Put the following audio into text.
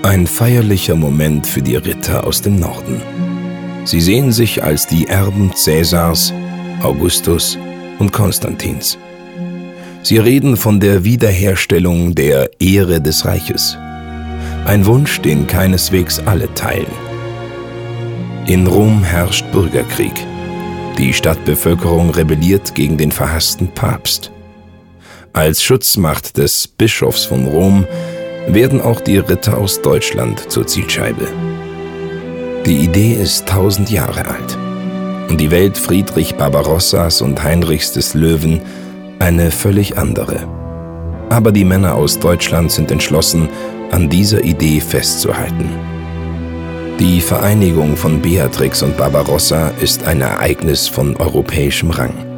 Ein feierlicher Moment für die Ritter aus dem Norden. Sie sehen sich als die Erben Cäsars, Augustus und Konstantins. Sie reden von der Wiederherstellung der Ehre des Reiches. Ein Wunsch, den keineswegs alle teilen. In Rom herrscht Bürgerkrieg. Die Stadtbevölkerung rebelliert gegen den verhassten Papst. Als Schutzmacht des Bischofs von Rom werden auch die Ritter aus Deutschland zur Zielscheibe. Die Idee ist 1000 Jahre alt und die Welt Friedrich Barbarossas und Heinrichs des Löwen eine völlig andere. Aber die Männer aus Deutschland sind entschlossen, an dieser Idee festzuhalten. Die Vereinigung von Beatrix und Barbarossa ist ein Ereignis von europäischem Rang.